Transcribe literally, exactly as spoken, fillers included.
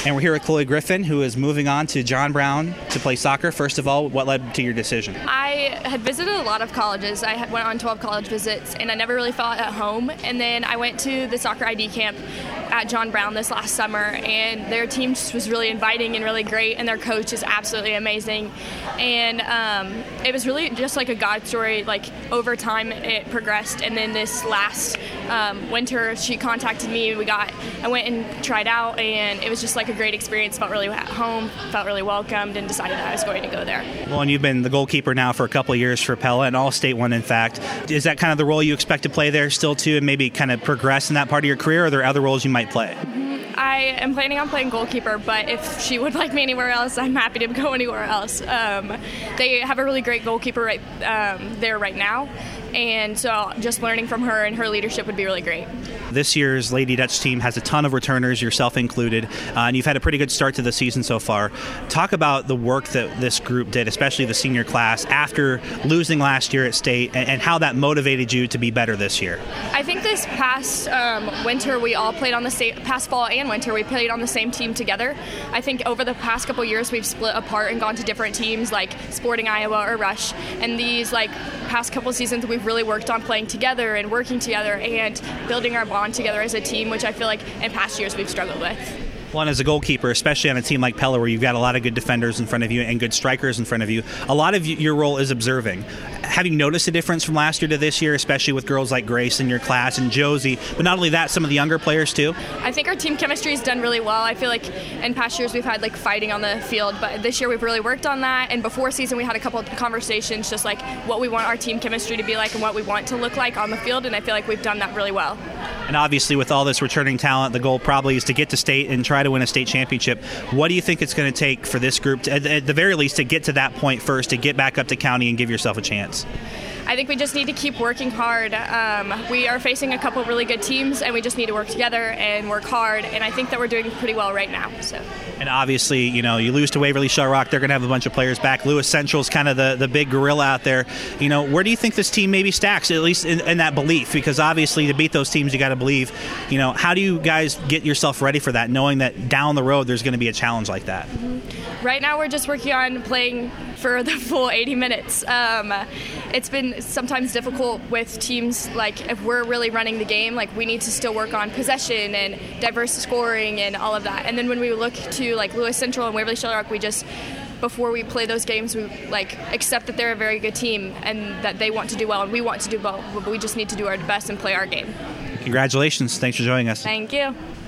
And we're here with Chloe Griffin, who is moving on to John Brown to play soccer. First of all, what led to your decision? I had visited a lot of colleges. I went on twelve college visits, and I never really felt at home. And then I went to the soccer I D camp at John Brown this last summer, and their team just was really inviting and really great, and their coach is absolutely amazing. And um, it was really just like a God story. Like, over time, it progressed, and then this last um, winter, she contacted me. We got, I went and tried out, and it was just like a great experience. Felt really at home, felt really welcomed, and decided that I was going to go there. Well, and you've been the goalkeeper now for a couple of years for Pella, an all-state one, in fact. Is that kind of the role you expect to play there still, too, and maybe kind of progress in that part of your career, or are there other roles you might play? I am planning on playing goalkeeper, but if she would like me anywhere else, I'm happy to go anywhere else. Um, they have a really great goalkeeper right um, there right now, and so just learning from her and her leadership would be really great. This year's Lady Dutch team has a ton of returners, yourself included, uh, and you've had a pretty good start to the season so far. Talk about the work that this group did, especially the senior class, after losing last year at state, and, and how that motivated you to be better this year. I think this past um, winter we all played on the same, past fall and winter we played on the same team together. I think over the past couple years we've split apart and gone to different teams like Sporting Iowa or Rush, and these like past couple seasons we've really worked on playing together and working together and building our bond together as a team, which I feel like in past years we've struggled with. Well, and as a goalkeeper, especially on a team like Pella, where you've got a lot of good defenders in front of you and good strikers in front of you, a lot of your role is observing. Have you noticed a difference from last year to this year, especially with girls like Grace in your class and Josie, but not only that, some of the younger players too? I think our team chemistry has done really well. I feel like in past years we've had like fighting on the field, but this year we've really worked on that, and before season we had a couple of conversations just like what we want our team chemistry to be like and what we want to look like on the field, and I feel like we've done that really well. And obviously with all this returning talent, the goal probably is to get to state and try to win a state championship. What do you think it's going to take for this group, to, at the very least, to get to that point first, to get back up to county and give yourself a chance? I think we just need to keep working hard. Um, we are facing a couple of really good teams, and we just need to work together and work hard, and I think that we're doing pretty well right now. So. And obviously, you know, you lose to Waverly Shell Rock, they're going to have a bunch of players back. Lewis Central's kind of the, the big gorilla out there. You know, where do you think this team maybe stacks, at least in, in that belief? Because obviously to beat those teams, you got to believe. You know, how do you guys get yourself ready for that, knowing that down the road there's going to be a challenge like that? Mm-hmm. Right now we're just working on playing for the full eighty minutes. Um, it's been sometimes difficult with teams, like if we're really running the game, like we need to still work on possession and diverse scoring and all of that. And then when we look to like Lewis Central and Waverly Shell Rock, we just, before we play those games, we like accept that they're a very good team and that they want to do well and we want to do well, but we just need to do our best and play our game. Congratulations. Thanks for joining us. Thank you.